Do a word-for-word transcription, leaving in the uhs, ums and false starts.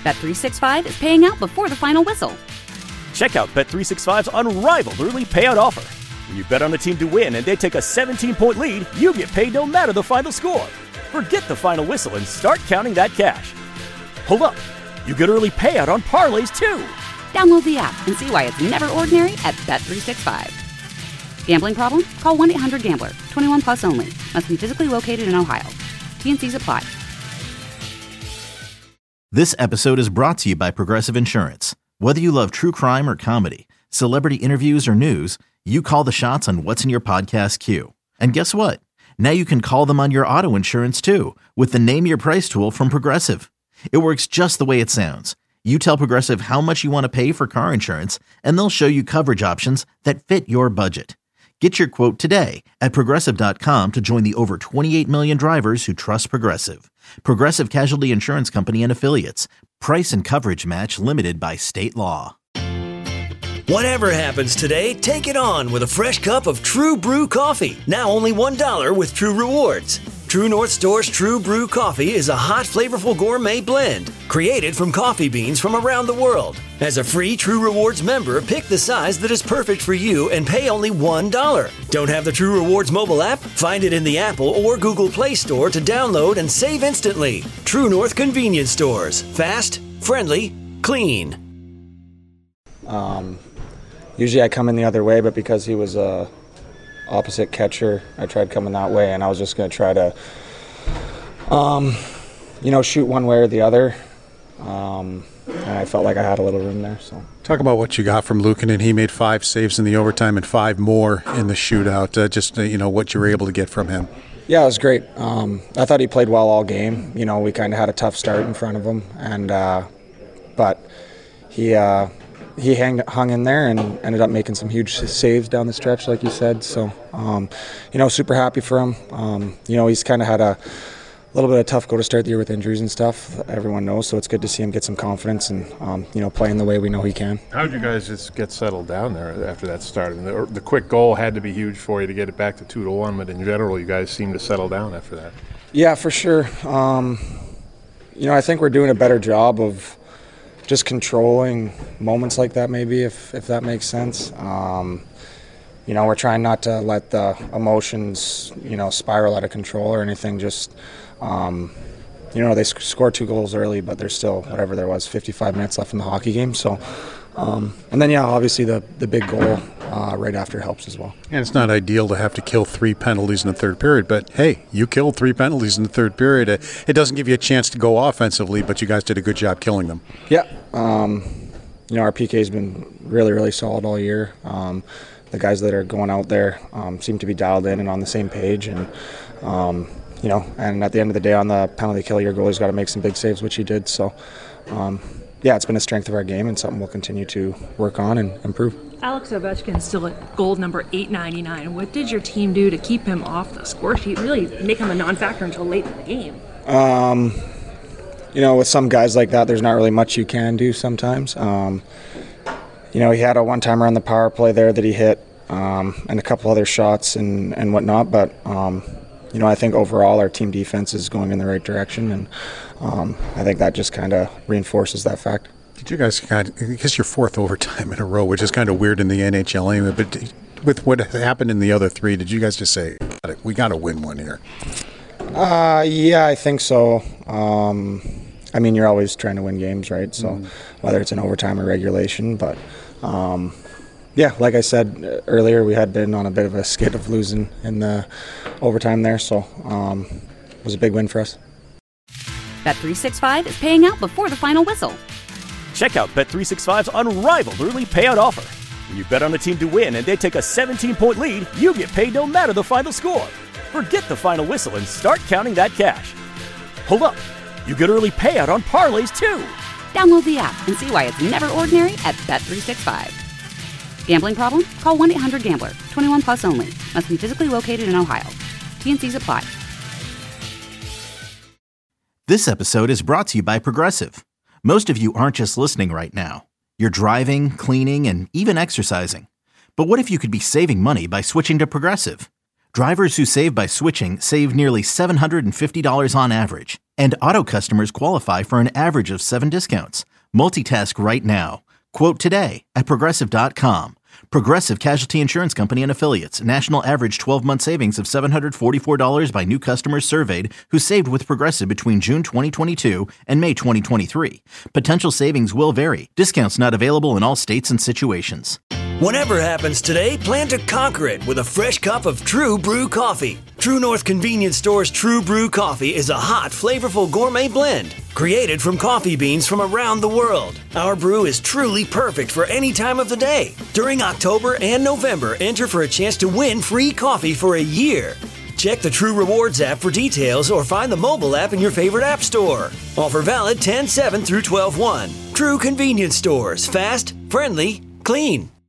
Bet three sixty-five is paying out before the final whistle. Check out Bet three sixty-five's unrivaled early payout offer. When you bet on a team to win and they take a seventeen-point lead, you get paid no matter the final score. Forget the final whistle and start counting that cash. Hold up. You get early payout on parlays, too. Download the app and see why it's never ordinary at Bet three sixty-five. Gambling problem? Call one eight hundred gambler. twenty-one plus only. Must be physically located in Ohio. T N Cs apply. This episode is brought to you by Progressive Insurance. Whether you love true crime or comedy, celebrity interviews or news, you call the shots on what's in your podcast queue. And guess what? Now you can call them on your auto insurance too with the Name Your Price tool from Progressive. It works just the way it sounds. You tell Progressive how much you want to pay for car insurance, and they'll show you coverage options that fit your budget. Get your quote today at Progressive dot com to join the over twenty-eight million drivers who trust Progressive. Progressive Casualty Insurance Company and Affiliates. Price and coverage match limited by state law. Whatever happens today, take it on with a fresh cup of True Brew coffee. Now only one dollar with True Rewards. True North Store's True Brew coffee is a hot, flavorful gourmet blend created from coffee beans from around the world. As a free True Rewards member, pick the size that is perfect for you and pay only one dollar. Don't have the True Rewards mobile app? Find it in the Apple or Google Play Store to download and save instantly. True North Convenience Stores. Fast, friendly, clean. Um, usually I come in the other way, but because he was a opposite catcher, I tried coming that way, and I was just going to try to, um, you know, shoot one way or the other. Um, and I felt like I had a little room there. So talk about what you got from Luukkonen. He made five saves in the overtime and five more in the shootout. Uh, just uh, you know what you were able to get from him. Yeah, it was great. Um, I thought he played well all game. You know, we kind of had a tough start in front of him, and uh, but he. Uh, He hang, hung in there and ended up making some huge saves down the stretch, like you said. So, um, you know, super happy for him. Um, you know, he's kind of had a little bit of tough go to start the year with injuries and stuff. Everyone knows, so it's good to see him get some confidence and, um, you know, playing the way we know he can. How did you guys just get settled down there after that start? And the, the quick goal had to be huge for you to get it back to two to one, but in general, you guys seem to settle down after that. Yeah, for sure. Um, you know, I think we're doing a better job of just controlling moments like that, maybe, if if that makes sense. Um, you know, we're trying not to let the emotions, you know, spiral out of control or anything. Just, um, you know, they sc- scored two goals early, but there's still, whatever there was, fifty-five minutes left in the hockey game. So, um, and then, yeah, obviously the, the big goal uh, right after helps as well. And it's not ideal to have to kill three penalties in the third period, but hey, you killed three penalties in the third period. It doesn't give you a chance to go offensively, but you guys did a good job killing them. Yeah. Um, you know, our P K's been really, really solid all year. Um, the guys that are going out there um, seem to be dialed in and on the same page. And, um, you know, and at the end of the day on the penalty kill, your goalie's got to make some big saves, which he did. So, um, yeah, it's been a strength of our game and something we'll continue to work on and improve. Alex Ovechkin is still at goal number eight ninety-nine. What did your team do to keep him off the score sheet, really make him a non-factor until late in the game? Um, you know, with some guys like that, there's not really much you can do sometimes. Um, you know, he had a one-timer on the power play there that he hit um, and a couple other shots and, and whatnot. But, um, you know, I think overall our team defense is going in the right direction. And um, I think that just kind of reinforces that fact. Did you guys kind of, I guess your fourth overtime in a row, which is kind of weird in the N H L anyway, but with what happened in the other three, did you guys just say, we got to win one here? Uh, yeah, I think so. Um, I mean, you're always trying to win games, right? So mm. whether it's in overtime or regulation, but um, yeah, like I said earlier, we had been on a bit of a skid of losing in the overtime there, so um, it was a big win for us. Bet three sixty-five is paying out before the final whistle. Check out Bet three sixty-five's unrivaled early payout offer. When you bet on a team to win and they take a seventeen-point lead, you get paid no matter the final score. Forget the final whistle and start counting that cash. Hold up. You get early payout on parlays, too. Download the app and see why it's never ordinary at Bet three sixty-five. Gambling problem? Call one eight hundred gambler. twenty-one plus only. Must be physically located in Ohio. T N Cs apply. This episode is brought to you by Progressive. Most of you aren't just listening right now. You're driving, cleaning, and even exercising. But what if you could be saving money by switching to Progressive? Drivers who save by switching save nearly seven hundred fifty dollars on average. And auto customers qualify for an average of seven discounts. Multitask right now. Quote today at Progressive dot com. Progressive Casualty Insurance Company and Affiliates. National average twelve-month savings of seven hundred forty-four dollars by new customers surveyed who saved with Progressive between June twenty twenty-two and May twenty twenty-three. Potential savings will vary. Discounts not available in all states and situations. Whatever happens today, plan to conquer it with a fresh cup of True Brew coffee. True North Convenience Store's True Brew coffee is a hot, flavorful gourmet blend created from coffee beans from around the world. Our brew is truly perfect for any time of the day. During October and November, enter for a chance to win free coffee for a year. Check the True Rewards app for details or find the mobile app in your favorite app store. Offer valid ten seven through twelve one. True Convenience Stores. Fast, friendly, clean.